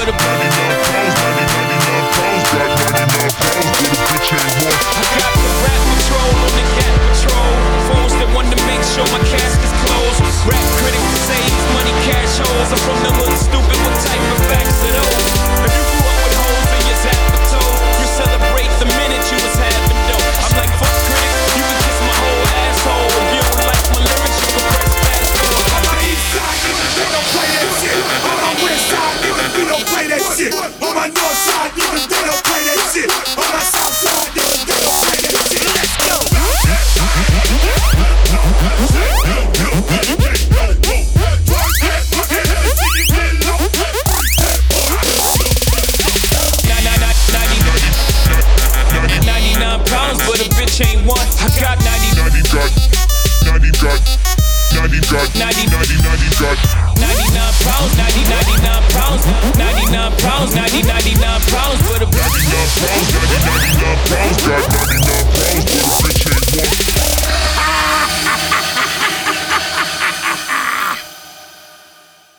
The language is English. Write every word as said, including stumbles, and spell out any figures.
with a ninety-nine calls, ninety-nine calls, got ninety-nine calls with a bitch ain't one. I got the rap patrol on the cat patrol. Phones that want to make sure my cask is closed. Rap critics say it's money cash holes. I'm from the hood.